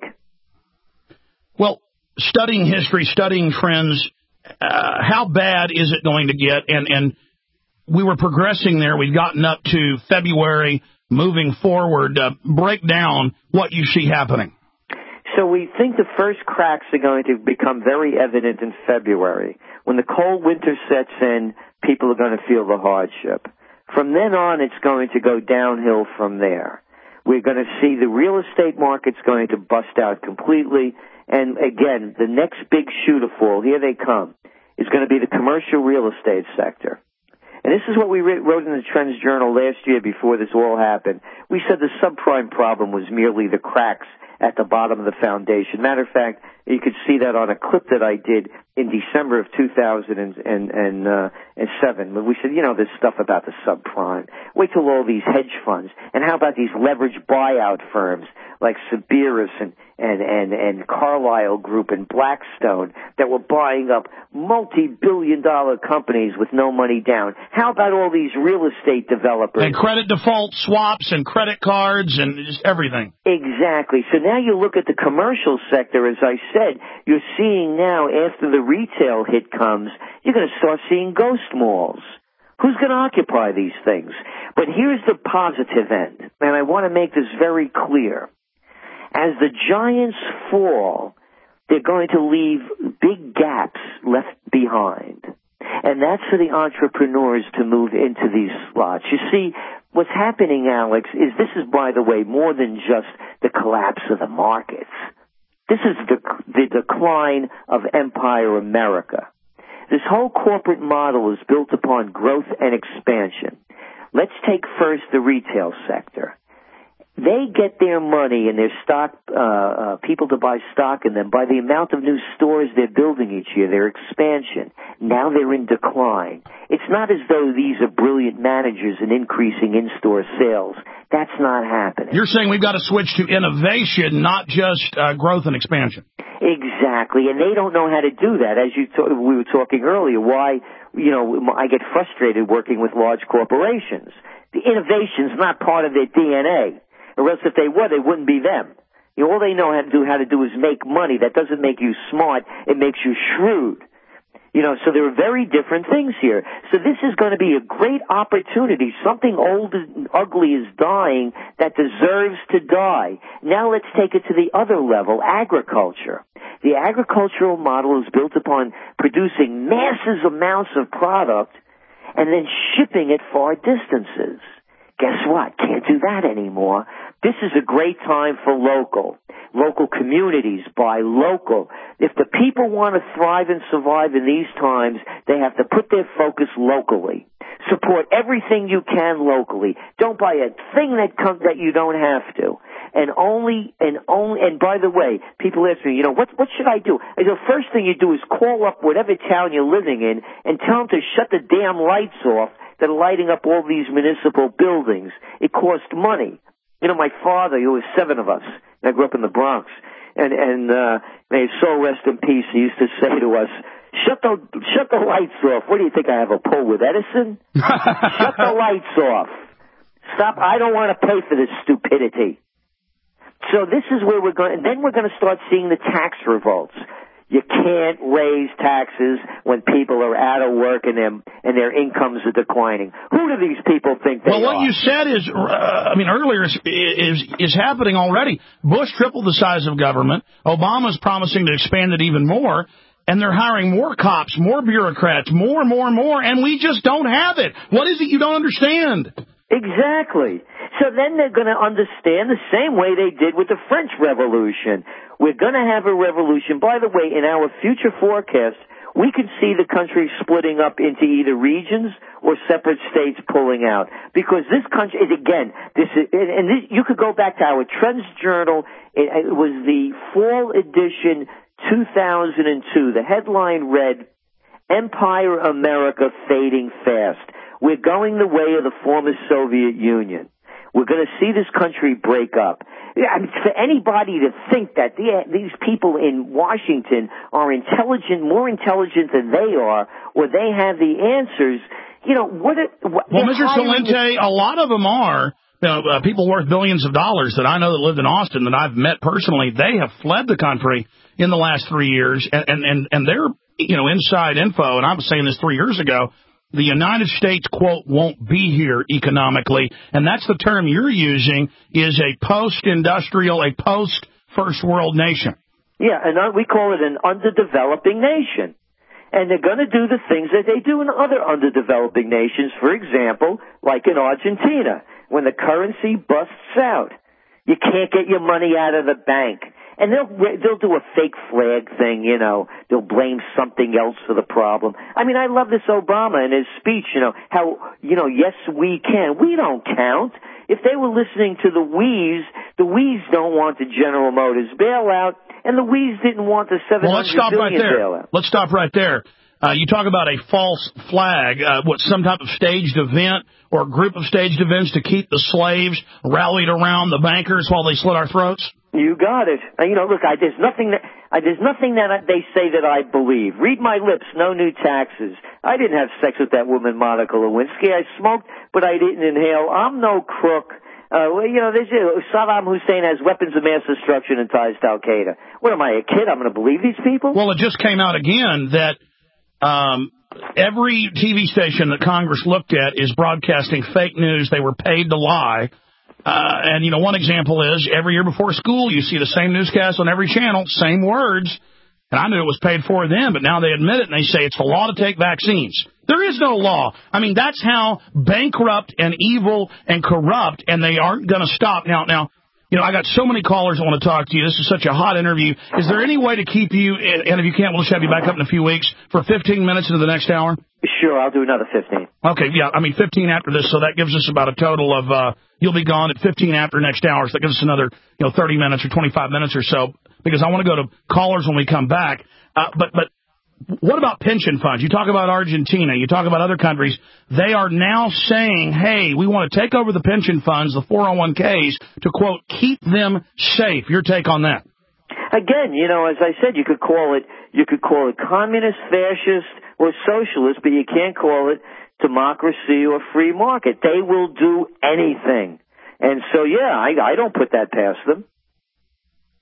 Well, studying history, studying trends, uh, how bad is it going to get? And, and we were progressing there. We've gotten up to February. Moving forward, uh, break down what you see happening. So we think the first cracks are going to become very evident in February. When the cold winter sets in, people are going to feel the hardship. From then on, it's going to go downhill from there. We're going to see the real estate market's going to bust out completely. And again, the next big shoe to fall, here they come, is going to be the commercial real estate sector. And this is what we wrote in the Trends Journal last year before this all happened. We said the subprime problem was merely the cracks at the bottom of the foundation. Matter of fact, you could see that on a clip that I did in December of two thousand seven. When we said, you know, this stuff about the subprime. Wait till all these hedge funds. And how about these leveraged buyout firms like Cerberus and, and, and, and Carlyle Group and Blackstone that were buying up multi-billion dollar companies with no money down? How about all these real estate developers? And credit default swaps and credit cards and just everything. Exactly. So now you look at the commercial sector, as I said, you're seeing now after the retail hit comes, you're going to start seeing ghost malls. Who's going to occupy these things? But here's the positive end, and I want to make this very clear. As the giants fall, they're going to leave big gaps left behind. And that's for the entrepreneurs to move into these slots. You see, what's happening, Alex, is this is, by the way, more than just the collapse of the markets. This is the, the decline of Empire America. This whole corporate model is built upon growth and expansion. Let's take first the retail sector. They get their money and their stock, uh, uh, people to buy stock in them by the amount of new stores they're building each year, their expansion. Now they're in decline. It's not as though these are brilliant managers and increasing in-store sales. That's not happening. You're saying we've got to switch to innovation, not just uh, growth and expansion. Exactly, and they don't know how to do that. As you t- we were talking earlier, why, you know, I get frustrated working with large corporations. The innovation's not part of their D N A. Or else if they were, they wouldn't be them. You know, all they know how to do how to do is make money. That doesn't make you smart. It makes you shrewd. You know, so there are very different things here. So this is going to be a great opportunity. Something old and ugly is dying that deserves to die. Now let's take it to the other level, agriculture. The agricultural model is built upon producing massive amounts of product and then shipping it far distances. Guess what? Can't do that anymore. This is a great time for local. Local communities, buy local. If the people want to thrive and survive in these times, they have to put their focus locally. Support everything you can locally. Don't buy a thing that comes that you don't have to. And only, and only, and by the way, people ask me, you know, what, what should I do? I go, first thing you do is call up whatever town you're living in and tell them to shut the damn lights off that are lighting up all these municipal buildings. It costs money. You know, my father, there was seven of us. I grew up in the Bronx. And, and, uh, may his soul rest in peace, he used to say to us, shut the, shut the lights off. What do you think, I have a pull with Edison? Shut the lights off. Stop. I don't want to pay for this stupidity. So this is where we're going, and then we're going to start seeing the tax revolts. You can't raise taxes when people are out of work and their, and their incomes are declining. Who do these people think they are? Well, what you said is, uh, I mean, earlier is, is is happening already. Bush tripled the size of government. Obama's promising to expand it even more. And they're hiring more cops, more bureaucrats, more and more and more, and we just don't have it. What is it you don't understand? Exactly. So then they're going to understand the same way they did with the French Revolution. We're going to have a revolution. By the way, in our future forecast, we could see the country splitting up into either regions or separate states pulling out. Because this country is, again, this is, and this, you could go back to our Trends Journal. It, it was the fall edition two thousand two. The headline read, Empire America Fading Fast. We're going the way of the former Soviet Union. We're going to see this country break up. I mean, for anybody to think that the, these people in Washington are intelligent, more intelligent than they are, or they have the answers, you know, what... what well, Mister Celente, a lot of them are, you know, uh, people worth billions of dollars that I know that lived in Austin that I've met personally. They have fled the country in the last three years, and, and, and, and they're, you know, inside info, and I was saying this three years ago, the United States, quote, won't be here economically, and that's the term you're using, is a post-industrial, a post-first world nation. Yeah, and we call it an underdeveloping nation. And they're going to do the things that they do in other underdeveloping nations, for example, like in Argentina, when the currency busts out. You can't get your money out of the bank. And they'll they'll do a fake flag thing, you know. They'll blame something else for the problem. I mean, I love this Obama and his speech, you know, how, you know, yes, we can. We don't count. If they were listening to the we's, the we's don't want the General Motors bailout, and the we's didn't want the seven hundred billion bailout. Let's stop right there. Uh, you talk about a false flag, uh, what, some type of staged event or group of staged events to keep the slaves rallied around the bankers while they slit our throats? You got it. Uh, you know, look, I, there's nothing that I, there's nothing that I, they say that I believe. Read my lips, no new taxes. I didn't have sex with that woman, Monica Lewinsky. I smoked, but I didn't inhale. I'm no crook. Uh, well, you know, there's, uh, Saddam Hussein has weapons of mass destruction and ties to Al Qaeda. What am I, a kid? I'm going to believe these people? Well, it just came out again that um, every T V station that Congress looked at is broadcasting fake news. They were paid to lie. Uh, and, you know, one example is every year before school, you see the same newscast on every channel, same words. And I knew it was paid for then, but now they admit it and they say it's the law to take vaccines. There is no law. I mean, that's how bankrupt and evil and corrupt, and they aren't going to stop. Now, now, you know, I got so many callers I want to talk to you. This is such a hot interview. Is there any way to keep you, and if you can't, we'll just have you back up in a few weeks, for fifteen minutes into the next hour? Sure, I'll do another fifteen. Okay, yeah, I mean, fifteen after this, so that gives us about a total of, uh, you'll be gone at fifteen after next hour, so that gives us another, you know, thirty minutes or twenty-five minutes or so, because I want to go to callers when we come back. Uh, but, but what about pension funds? You talk about Argentina, you talk about other countries. They are now saying, hey, we want to take over the pension funds, the four oh one k's, to, quote, keep them safe. Your take on that? Again, you know, as I said, you could call it, you could call it communist, fascist, or socialist, but you can't call it democracy or free market. They will do anything. And so, yeah, I, I don't put that past them.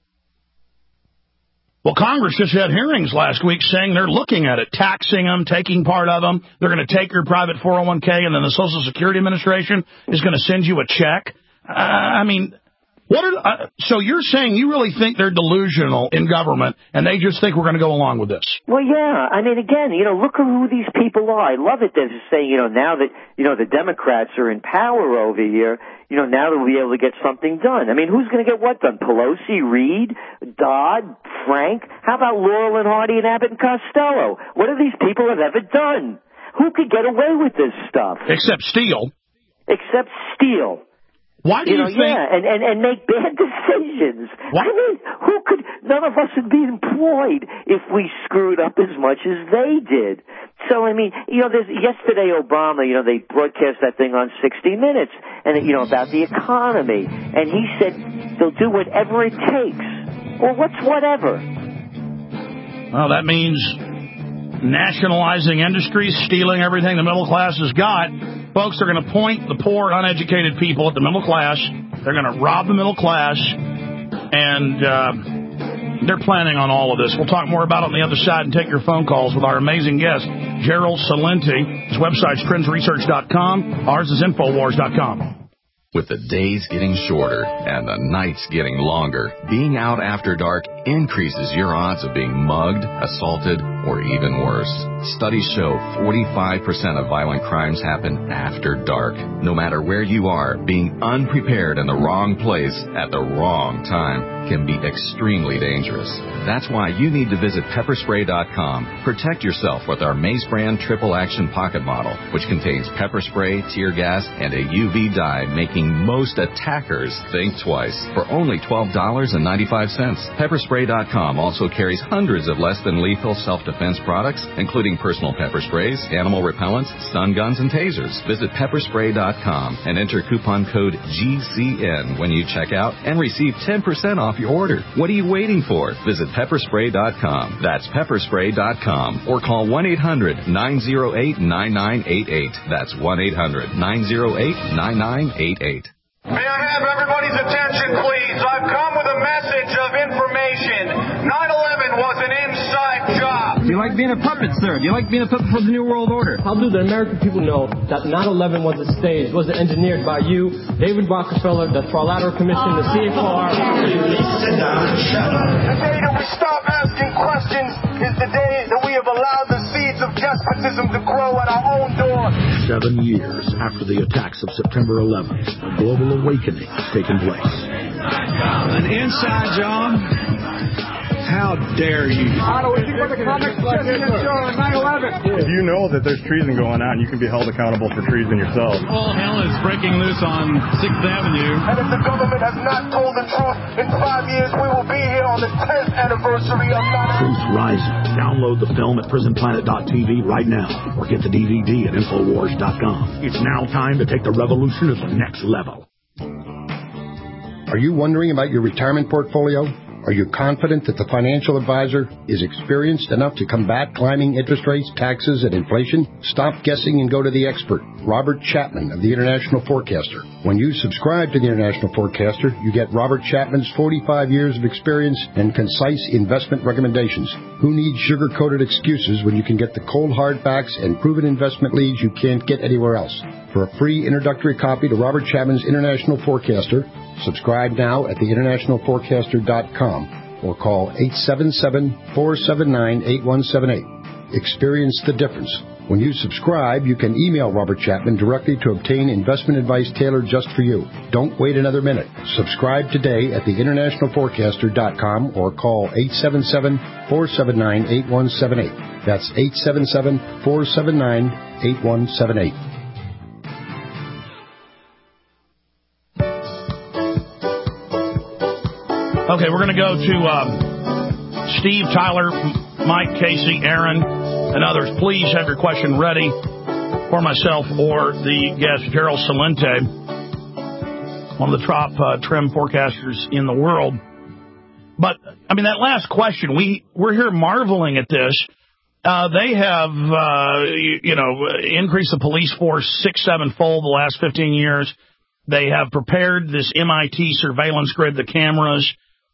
Well, Congress just had hearings last week saying they're looking at it, taxing them, taking part of them. They're going to take your private four oh one k, and then the Social Security Administration is going to send you a check. Uh, I mean, what are uh, so you're saying you really think they're delusional in government, and they just think we're going to go along with this? Well, yeah. I mean, again, you know, look at who these people are. I love it that they're saying, you know, now that, you know, the Democrats are in power over here, you know, now they'll be able to get something done. I mean, who's going to get what done? Pelosi, Reid, Dodd, Frank? How about Laurel and Hardy and Abbott and Costello? What do these people have ever done? Who could get away with this stuff? Except steal. Except steal. Why do you, you know, think... Yeah, and, and, and make bad decisions. What? I mean, who could... None of us would be employed if we screwed up as much as they did. So, I mean, you know, there's, yesterday Obama, you know, they broadcast that thing on sixty minutes, and, you know, about the economy. And he said they'll do whatever it takes. Well, what's whatever? Well, that means nationalizing industries, stealing everything the middle class has got. Folks, they're going to point the poor, uneducated people at the middle class. They're going to rob the middle class, and uh, they're planning on all of this. We'll talk more about it on the other side and take your phone calls with our amazing guest, Gerald Celente. His website's trends research dot com. Ours is infowars dot com. With the days getting shorter and the nights getting longer, being out after dark increases your odds of being mugged, assaulted, or even worse. Studies show forty-five percent of violent crimes happen after dark. No matter where you are, being unprepared in the wrong place at the wrong time can be extremely dangerous. That's why you need to visit pepper spray dot com. Protect yourself with our Mace brand triple action pocket model, which contains pepper spray, tear gas, and a U V dye, making most attackers think twice for only twelve dollars and ninety-five cents. pepper spray dot com also carries hundreds of less than lethal self-defense products, including personal pepper sprays, animal repellents, stun guns, and tasers. Visit pepper spray dot com and enter coupon code G C N when you check out and receive ten percent off your order. What are you waiting for? Visit pepper spray dot com. That's pepper spray dot com. Or call one eight hundred nine oh eight nine nine eight eight. That's one eight hundred nine oh eight nine nine eight eight. May I have everybody's attention, please? I've come with a message of information. nine eleven was an inside job. Do you like being a puppet, sir? Do you like being a puppet for the New World Order? How do the American people know that nine eleven was a stage, was engineered by you, David Rockefeller, the Trilateral Commission, the C F R? Sit down and shut up. The day that we stop asking questions is the day that we have allowed the seeds of despotism to grow at our own door. Seven years after the attacks of September eleventh, a global awakening has taken place. An inside job? How dare you? If you know that there's treason going on, you can be held accountable for treason yourself. All hell is breaking loose on sixth Avenue. And if the government has not told the truth, in five years we will be here on the tenth anniversary of nine eleven. Truth Rising. Download the film at prison planet dot t v right now, or get the D V D at infowars dot com. It's now time to take the revolution to the next level. Are you wondering about your retirement portfolio? Are you confident that the financial advisor is experienced enough to combat climbing interest rates, taxes, and inflation? Stop guessing and go to the expert, Robert Chapman of the International Forecaster. When you subscribe to the International Forecaster, you get Robert Chapman's forty-five years of experience and concise investment recommendations. Who needs sugar-coated excuses when you can get the cold hard facts and proven investment leads you can't get anywhere else? For a free introductory copy to Robert Chapman's International Forecaster, subscribe now at the international forecaster dot com or call eight seven seven, four seven nine, eight one seven eight. Experience the difference. When you subscribe, you can email Robert Chapman directly to obtain investment advice tailored just for you. Don't wait another minute. Subscribe today at the international forecaster dot com or call eight seven seven, four seven nine, eight one seven eight. That's eight seven seven, four seven nine, eight one seven eight. Okay, we're going to go to um, Steve, Tyler, Mike, Casey, Aaron, and others. Please have your question ready for myself or the guest, Gerald Celente, one of the top uh, trim forecasters in the world. But, I mean, that last question, we, we're here marveling at this. Uh, they have, uh, you, you know, increased the police force six, seven-fold the last fifteen years. They have prepared this M I T surveillance grid, the cameras.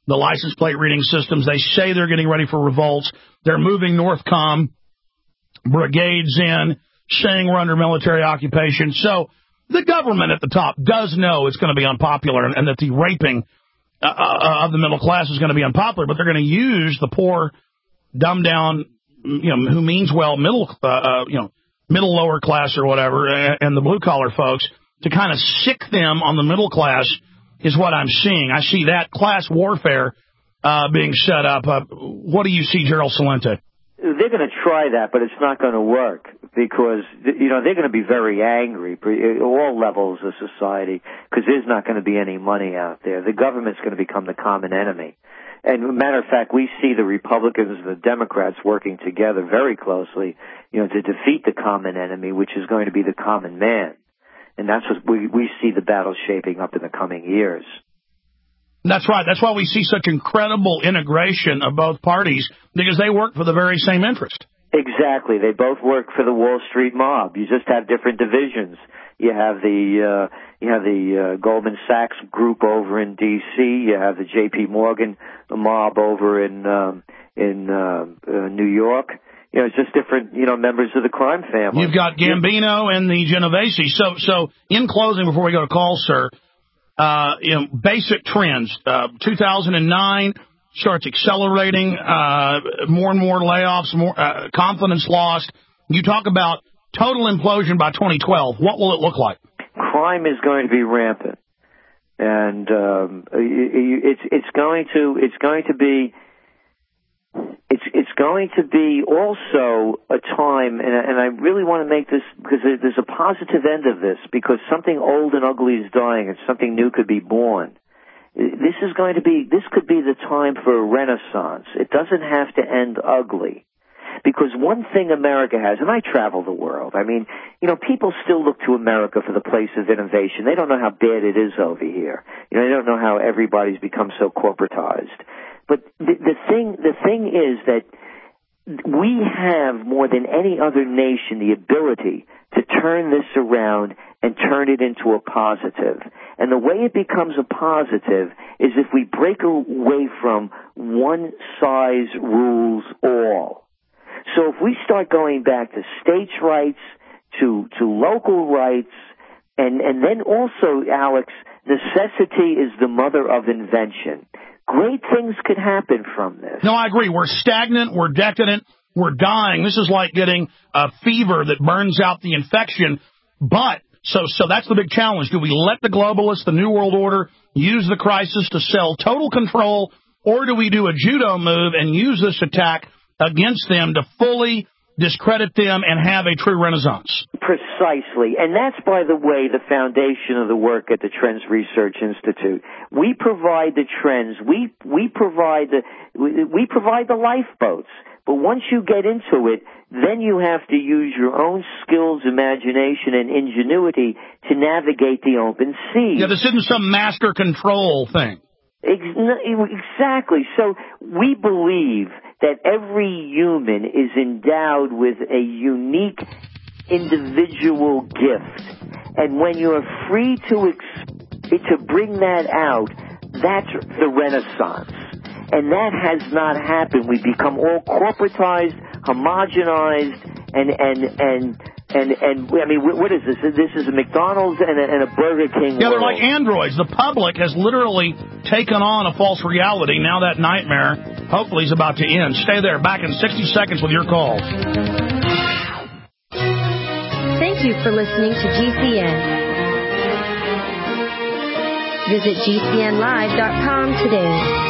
the license plate reading systems. They say they're getting ready for revolts. They're moving Northcom brigades in, saying we're under military occupation. So the government at the top does know it's going to be unpopular and, and that the raping uh, uh, of the middle class is going to be unpopular, but they're going to use the poor, dumbed down, you know, who means well, middle, uh, uh, you know, middle lower class or whatever, and, and the blue collar folks to kind of sick them on the middle class is what I'm seeing. I see that class warfare uh, being set up. Uh, what do you see, Gerald Celente? They're going to try that, but it's not going to work because, you know, they're going to be very angry at all levels of society because there's not going to be any money out there. The government's going to become the common enemy. And as a matter of fact, we see the Republicans and the Democrats working together very closely, you know, to defeat the common enemy, which is going to be the common man. And that's what we, we see the battle shaping up in the coming years. That's right. That's why we see such incredible integration of both parties, because they work for the very same interest. Exactly. They both work for the Wall Street mob. You just have different divisions. You have the uh, you have the uh, Goldman Sachs group over in D C. You have the J P Morgan mob over in um, in uh, uh, New York. You know, it's just different, you know, members of the crime family. You've got Gambino and the Genovese. So, so in closing, before we go to call, sir, uh, you know, basic trends. Uh, two thousand nine starts accelerating. Uh, more and more layoffs, more uh, confidence lost. You talk about total implosion by twenty twelve. What will it look like? Crime is going to be rampant, and um, it's it's going to it's going to be. It's it's going to be also a time, and, and I really want to make this, because there's a positive end of this, because something old and ugly is dying and something new could be born. This is going to be, this could be the time for a renaissance. It doesn't have to end ugly. Because one thing America has, and I travel the world, I mean, you know, people still look to America for the place of innovation. They don't know how bad it is over here. You know, they don't know how everybody's become so corporatized. But the, the thing, the thing is that we have, more than any other nation, the ability to turn this around and turn it into a positive. And the way it becomes a positive is if we break away from one size rules all. So if we start going back to states' rights, to to local rights, and, and then also, Alex, necessity is the mother of invention. Great things could happen from this. No, I agree. We're stagnant. We're decadent. We're dying. This is like getting a fever that burns out the infection. But, so so that's the big challenge. Do we let the globalists, the New World Order, use the crisis to sell total control, or do we do a judo move and use this attack against them to fully discredit them and have a true renaissance? Precisely. And that's, by the way, the foundation of the work at the Trends Research Institute. We provide the trends. We we provide the we, we provide the lifeboats. But once you get into it, then you have to use your own skills, imagination, and ingenuity to navigate the open sea. Yeah, this isn't some master control thing. Exactly. So we believe that every human is endowed with a unique individual gift. And when you're free to ex- to bring that out, that's the Renaissance. And that has not happened. We become all corporatized, homogenized, and and and and and I mean, what is this? This is a McDonald's and a, and a Burger King. Yeah, they're world. like androids. The public has literally taken on a false reality. Now that nightmare, hopefully, is about to end. Stay there. Back in sixty seconds with your calls. Thank you for listening to G C N. Visit G C N live dot com today.